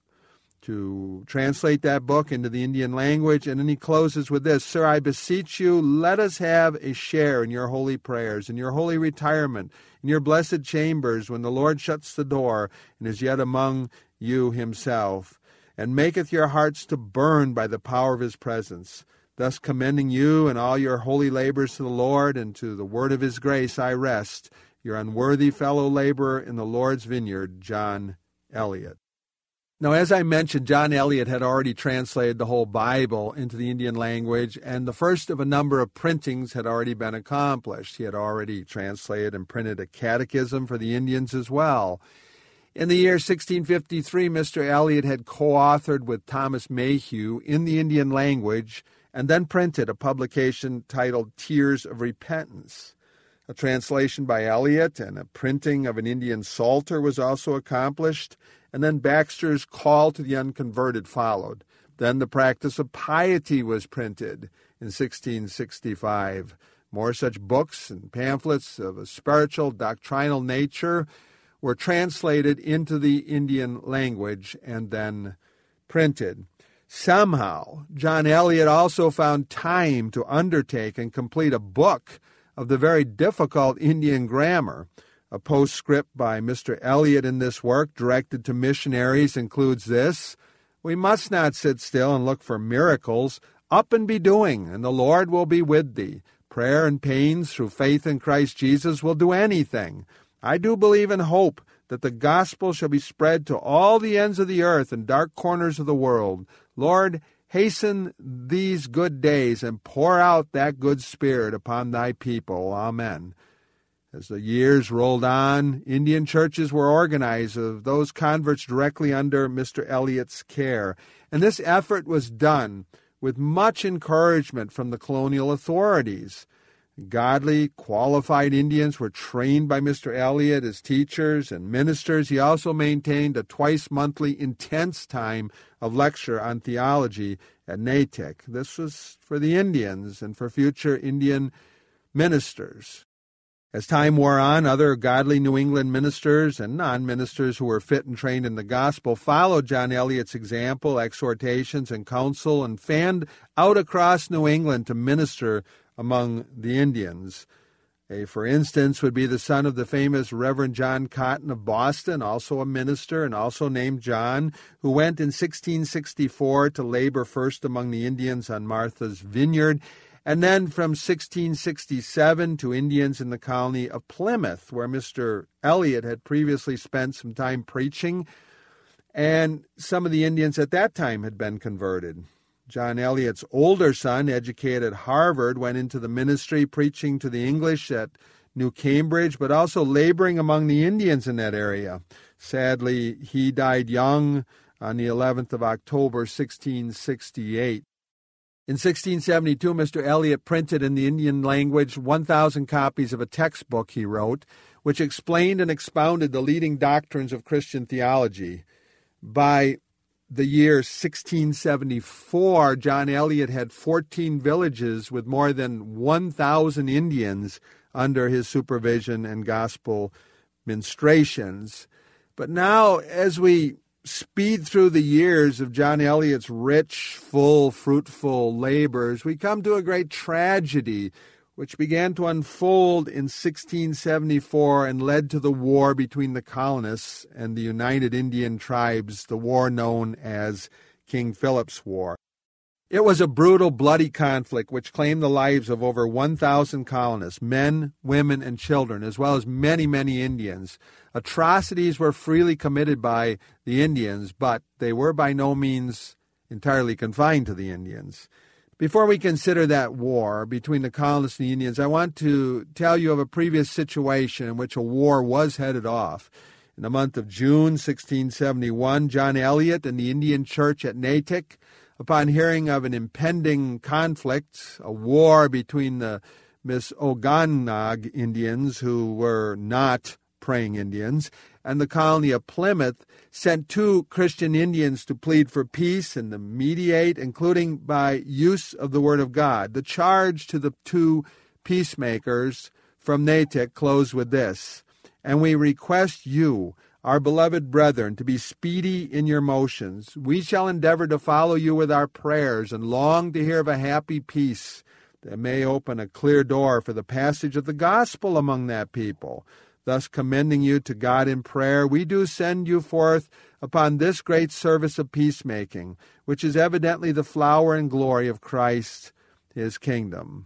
to translate that book into the Indian language, and then he closes with this, "Sir, I beseech you, let us have a share in your holy prayers, in your holy retirement, in your blessed chambers, when the Lord shuts the door and is yet among you himself, and maketh your hearts to burn by the power of his presence. Thus commending you and all your holy labors to the Lord and to the word of his grace, I rest, your unworthy fellow laborer in the Lord's vineyard, John Eliot." Now, as I mentioned, John Eliot had already translated the whole Bible into the Indian language, and the first of a number of printings had already been accomplished. He had already translated and printed a catechism for the Indians as well. In the year sixteen fifty-three, Mister Eliot had co-authored with Thomas Mayhew in the Indian language and then printed a publication titled Tears of Repentance. A translation by Eliot and a printing of an Indian Psalter was also accomplished, and then Baxter's Call to the Unconverted followed. Then the Practice of Piety was printed in sixteen sixty-five. More such books and pamphlets of a spiritual, doctrinal nature were translated into the Indian language and then printed. Somehow, John Eliot also found time to undertake and complete a book of the very difficult Indian grammar. A postscript by Mister Eliot in this work, directed to missionaries, includes this: "We must not sit still and look for miracles. Up and be doing, and the Lord will be with thee. Prayer and pains through faith in Christ Jesus will do anything. I do believe and hope that the gospel shall be spread to all the ends of the earth and dark corners of the world. Lord, hasten these good days and pour out that good spirit upon thy people. Amen." As the years rolled on, Indian churches were organized of those converts directly under Mister Eliot's care, and this effort was done with much encouragement from the colonial authorities. Godly, qualified Indians were trained by Mister Eliot as teachers and ministers. He also maintained a twice-monthly intense time of lecture on theology at Natick. This was for the Indians and for future Indian ministers. As time wore on, other godly New England ministers and non-ministers who were fit and trained in the gospel followed John Eliot's example, exhortations, and counsel, and fanned out across New England to minister among the Indians. A for instance would be the son of the famous Reverend John Cotton of Boston, also a minister and also named John, who went in sixteen sixty-four to labor first among the Indians on Martha's Vineyard, and then from sixteen sixty-seven to Indians in the colony of Plymouth, where Mister Eliot had previously spent some time preaching, and some of the Indians at that time had been converted. John Eliot's older son, educated at Harvard, went into the ministry preaching to the English at New Cambridge, but also laboring among the Indians in that area. Sadly, he died young on the eleventh of October, sixteen sixty-eight. In sixteen seventy-two, Mister Eliot printed in the Indian language one thousand copies of a textbook he wrote, which explained and expounded the leading doctrines of Christian theology. By the year sixteen seventy-four, John Eliot had fourteen villages with more than one thousand Indians under his supervision and gospel ministrations. But now, as we speed through the years of John Eliot's rich, full, fruitful labors, we come to a great tragedy which began to unfold in sixteen seventy-four and led to the war between the colonists and the United Indian Tribes, the war known as King Philip's War. It was a brutal, bloody conflict which claimed the lives of over one thousand colonists, men, women, and children, as well as many, many Indians. Atrocities were freely committed by the Indians, but they were by no means entirely confined to the Indians. Before we consider that war between the colonists and the Indians, I want to tell you of a previous situation in which a war was headed off. In the month of June sixteen seventy-one, John Eliot and the Indian church at Natick, upon hearing of an impending conflict, a war between the Misoganaug Indians, who were not praying Indians, and the colony of Plymouth, sent two Christian Indians to plead for peace and to mediate, including by use of the Word of God. The charge to the two peacemakers from Natick closed with this: "And we request you, our beloved brethren, to be speedy in your motions. We shall endeavor to follow you with our prayers and long to hear of a happy peace that may open a clear door for the passage of the gospel among that people. Thus commending you to God in prayer, we do send you forth upon this great service of peacemaking, which is evidently the flower and glory of Christ, his kingdom."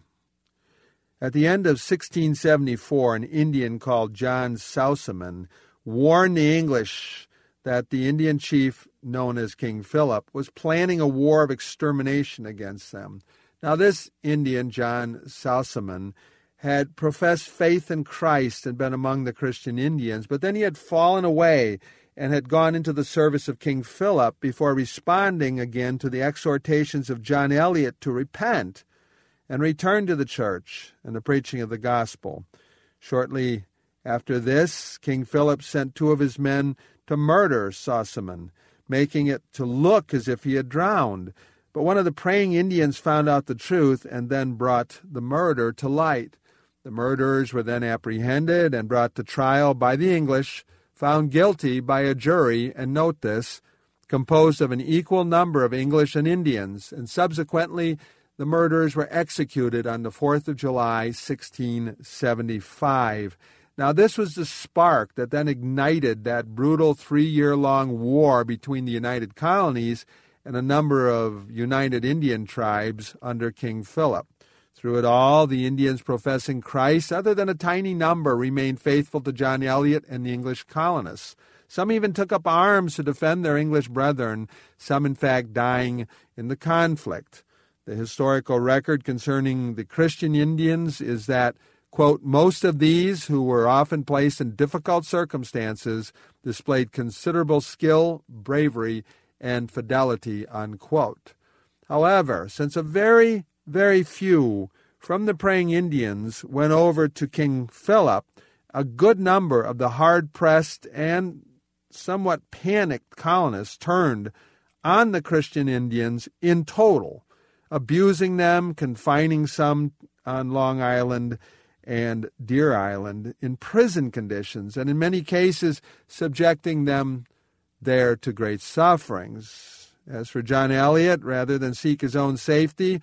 At the end of sixteen seventy-four, an Indian called John Sousaman warned the English that the Indian chief, known as King Philip, was planning a war of extermination against them. Now, this Indian, John Sousaman, had professed faith in Christ and been among the Christian Indians, but then he had fallen away and had gone into the service of King Philip before responding again to the exhortations of John Eliot to repent and return to the church and the preaching of the gospel. Shortly after this, King Philip sent two of his men to murder Sousaman, making it to look as if he had drowned. But one of the praying Indians found out the truth and then brought the murder to light. The murderers were then apprehended and brought to trial by the English, found guilty by a jury, and note this, composed of an equal number of English and Indians, and subsequently the murderers were executed on the fourth of July, sixteen seventy-five. Now, this was the spark that then ignited that brutal three-year-long war between the United Colonies and a number of United Indian tribes under King Philip. Through it all, the Indians professing Christ, other than a tiny number, remained faithful to John Eliot and the English colonists. Some even took up arms to defend their English brethren, some in fact dying in the conflict. The historical record concerning the Christian Indians is that, quote, "most of these, who were often placed in difficult circumstances, displayed considerable skill, bravery, and fidelity," unquote. However, since a very Very few from the praying Indians went over to King Philip, a good number of the hard-pressed and somewhat panicked colonists turned on the Christian Indians in total, abusing them, confining some on Long Island and Deer Island in prison conditions, and in many cases subjecting them there to great sufferings. As for John Eliot, rather than seek his own safety,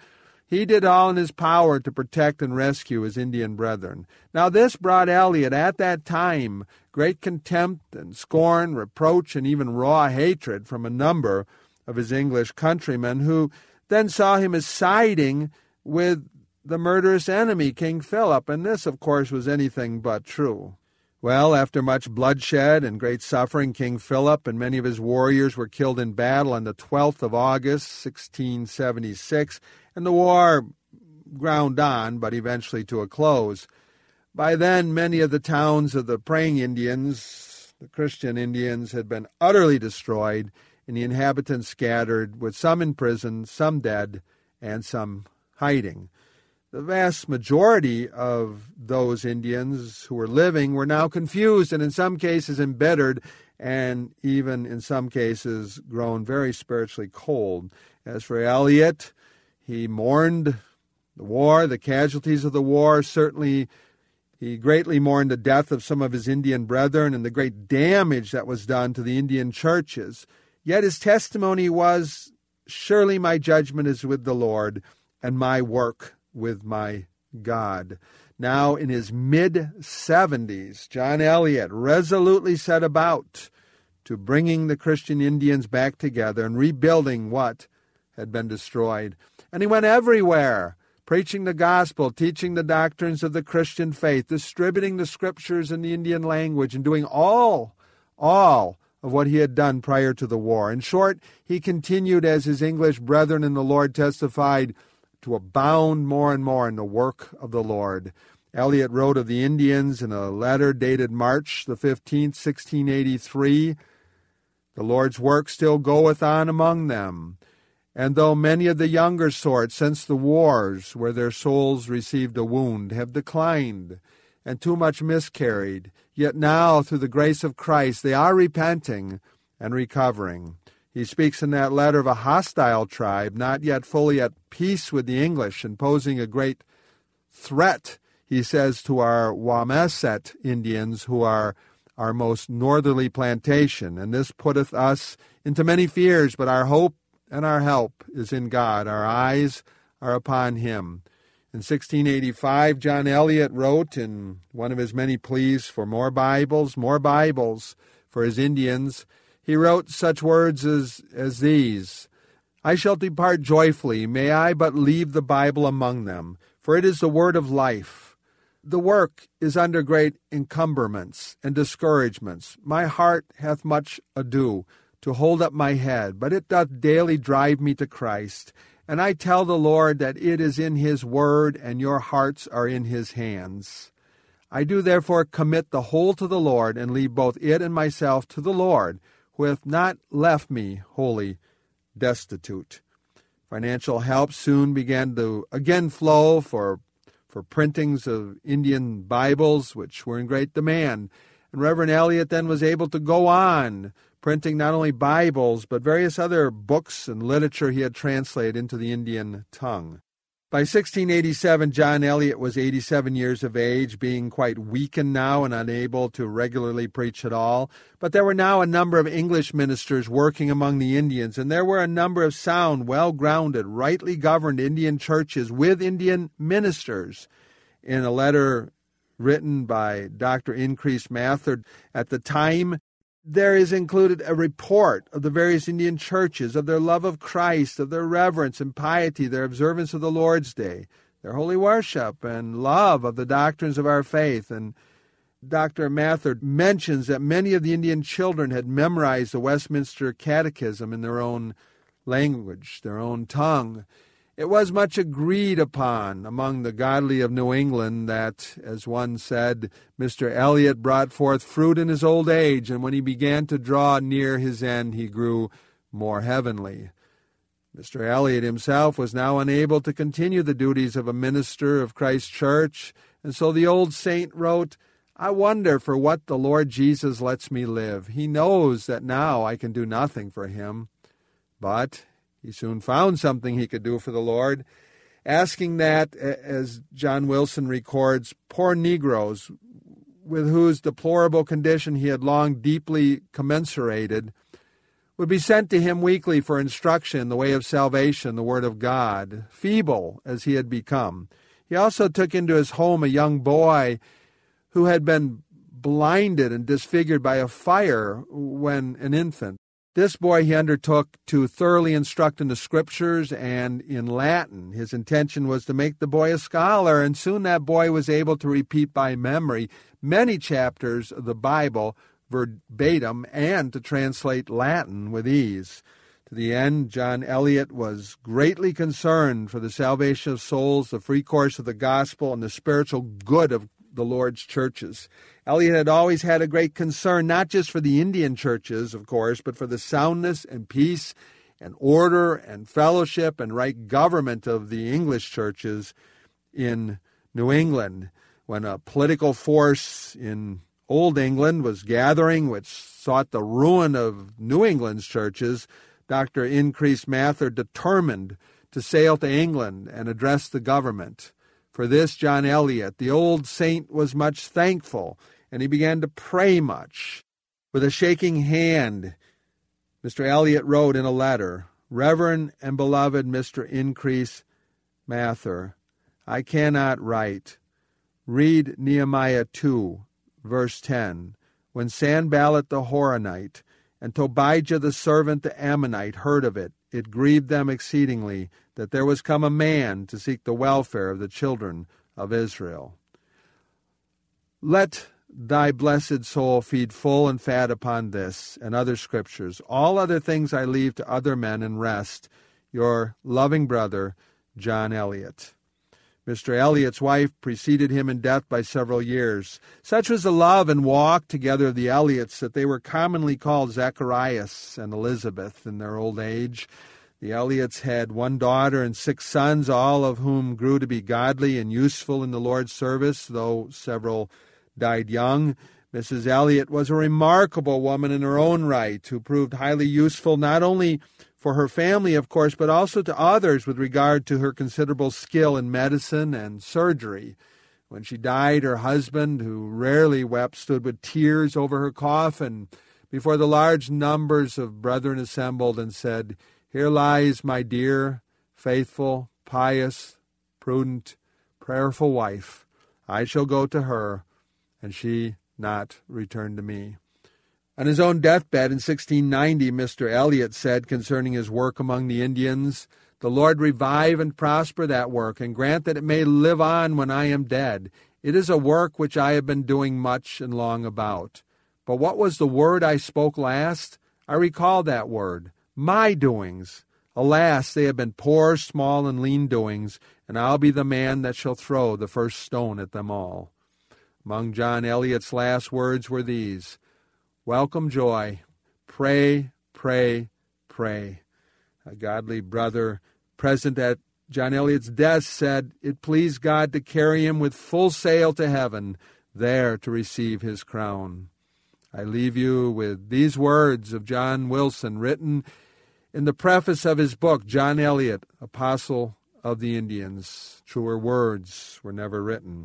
He did all in his power to protect and rescue his Indian brethren. Now this brought Eliot at that time great contempt and scorn, reproach, and even raw hatred from a number of his English countrymen, who then saw him as siding with the murderous enemy, King Philip, and this, of course, was anything but true. Well, after much bloodshed and great suffering, King Philip and many of his warriors were killed in battle on the twelfth of August, sixteen seventy-six, and the war ground on, but eventually to a close. By then, many of the towns of the praying Indians, the Christian Indians, had been utterly destroyed, and the inhabitants scattered, with some in prison, some dead, and some hiding. The vast majority of those Indians who were living were now confused and in some cases embittered, and even in some cases grown very spiritually cold. As for Eliot, he mourned the war, the casualties of the war. Certainly he greatly mourned the death of some of his Indian brethren and the great damage that was done to the Indian churches. Yet his testimony was, "Surely my judgment is with the Lord, and my work with my God." Now in his mid-seventies, John Eliot resolutely set about to bringing the Christian Indians back together and rebuilding what had been destroyed. And he went everywhere, preaching the gospel, teaching the doctrines of the Christian faith, distributing the scriptures in the Indian language, and doing all, all of what he had done prior to the war. In short, he continued, as his English brethren in the Lord testified, to abound more and more in the work of the Lord. Eliot wrote of the Indians in a letter dated March the fifteenth, sixteen eighty-three, "The Lord's work still goeth on among them, and though many of the younger sort since the wars, where their souls received a wound, have declined and too much miscarried, yet now through the grace of Christ they are repenting and recovering." He speaks in that letter of a hostile tribe, not yet fully at peace with the English, and posing a great threat, he says, to our Wameset Indians, who are our most northerly plantation. "And this putteth us into many fears, but our hope and our help is in God. Our eyes are upon him." In sixteen eighty-five, John Eliot wrote in one of his many pleas for more Bibles, more Bibles for his Indians, he wrote such words as, as these: "I shall depart joyfully, may I but leave the Bible among them, for it is the word of life. The work is under great encumberments and discouragements. My heart hath much ado to hold up my head, but it doth daily drive me to Christ. And I tell the Lord that it is in his word, and your hearts are in his hands. I do therefore commit the whole to the Lord, and leave both it and myself to the Lord, who hath not left me wholly destitute." Financial help soon began to again flow for, for printings of Indian Bibles, which were in great demand. And Reverend Eliot then was able to go on printing not only Bibles, but various other books and literature he had translated into the Indian tongue. By sixteen eighty-seven, John Eliot was eighty-seven years of age, being quite weakened now and unable to regularly preach at all. But there were now a number of English ministers working among the Indians, and there were a number of sound, well-grounded, rightly governed Indian churches with Indian ministers. In a letter written by Doctor Increase Mather at the time, there is included a report of the various Indian churches, of their love of Christ, of their reverence and piety, their observance of the Lord's Day, their holy worship, and love of the doctrines of our faith. And Doctor Mather mentions that many of the Indian children had memorized the Westminster Catechism in their own language, their own tongue. It was much agreed upon among the godly of New England that, as one said, Mister Eliot brought forth fruit in his old age, and when he began to draw near his end, he grew more heavenly. Mister Eliot himself was now unable to continue the duties of a minister of Christ's church, and so the old saint wrote, "I wonder for what the Lord Jesus lets me live. He knows that now I can do nothing for him." But he soon found something he could do for the Lord, asking that, as John Wilson records, poor Negroes, with whose deplorable condition he had long deeply commiserated, would be sent to him weekly for instruction in the way of salvation, the Word of God, feeble as he had become. He also took into his home a young boy who had been blinded and disfigured by a fire when an infant. This boy he undertook to thoroughly instruct in the Scriptures and in Latin. His intention was to make the boy a scholar, and soon that boy was able to repeat by memory many chapters of the Bible verbatim and to translate Latin with ease. To the end, John Eliot was greatly concerned for the salvation of souls, the free course of the gospel, and the spiritual good of the Lord's churches. Eliot had always had a great concern, not just for the Indian churches, of course, but for the soundness and peace and order and fellowship and right government of the English churches in New England. When a political force in Old England was gathering, which sought the ruin of New England's churches, Doctor Increase Mather determined to sail to England and address the government. For this, John Eliot, the old saint, was much thankful, and he began to pray much. With a shaking hand, Mister Eliot wrote in a letter, "Reverend and beloved Mister Increase Mather, I cannot write. Read Nehemiah two, verse ten. When Sanballat the Horonite and Tobijah the servant the Ammonite heard of it, it grieved them exceedingly that there was come a man to seek the welfare of the children of Israel." Let thy blessed soul feed full and fat upon this and other scriptures. All other things I leave to other men and rest. Your loving brother, John Eliot. Mister Eliot's wife preceded him in death by several years. Such was the love and walk together of the Eliots that they were commonly called Zacharias and Elizabeth in their old age. The Eliots had one daughter and six sons, all of whom grew to be godly and useful in the Lord's service, though several died young. Missus Eliot was a remarkable woman in her own right, who proved highly useful not only for her family, of course, but also to others with regard to her considerable skill in medicine and surgery. When she died, her husband, who rarely wept, stood with tears over her coffin before the large numbers of brethren assembled and said, "Here lies my dear, faithful, pious, prudent, prayerful wife. I shall go to her, and she not return to me." On his own deathbed in sixteen ninety, Mister Eliot said concerning his work among the Indians, "The Lord revive and prosper that work, and grant that it may live on when I am dead. It is a work which I have been doing much and long about. But what was the word I spoke last? I recall that word, my doings. Alas, they have been poor, small, and lean doings, and I'll be the man that shall throw the first stone at them all." Among John Eliot's last words were these, "Welcome joy, pray, pray, pray." A godly brother present at John Eliot's death said it pleased God to carry him with full sail to heaven, there to receive his crown. I leave you with these words of John Wilson, written in the preface of his book, John Eliot, Apostle of the Indians. Truer words were never written.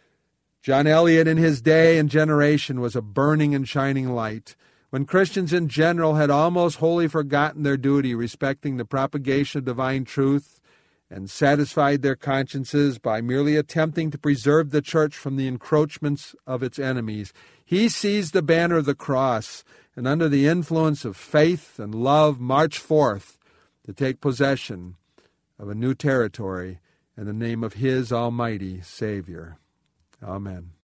John Eliot in his day and generation was a burning and shining light. When Christians in general had almost wholly forgotten their duty respecting the propagation of divine truth and satisfied their consciences by merely attempting to preserve the church from the encroachments of its enemies, he seized the banner of the cross and under the influence of faith and love marched forth to take possession of a new territory in the name of his almighty Savior. Amen.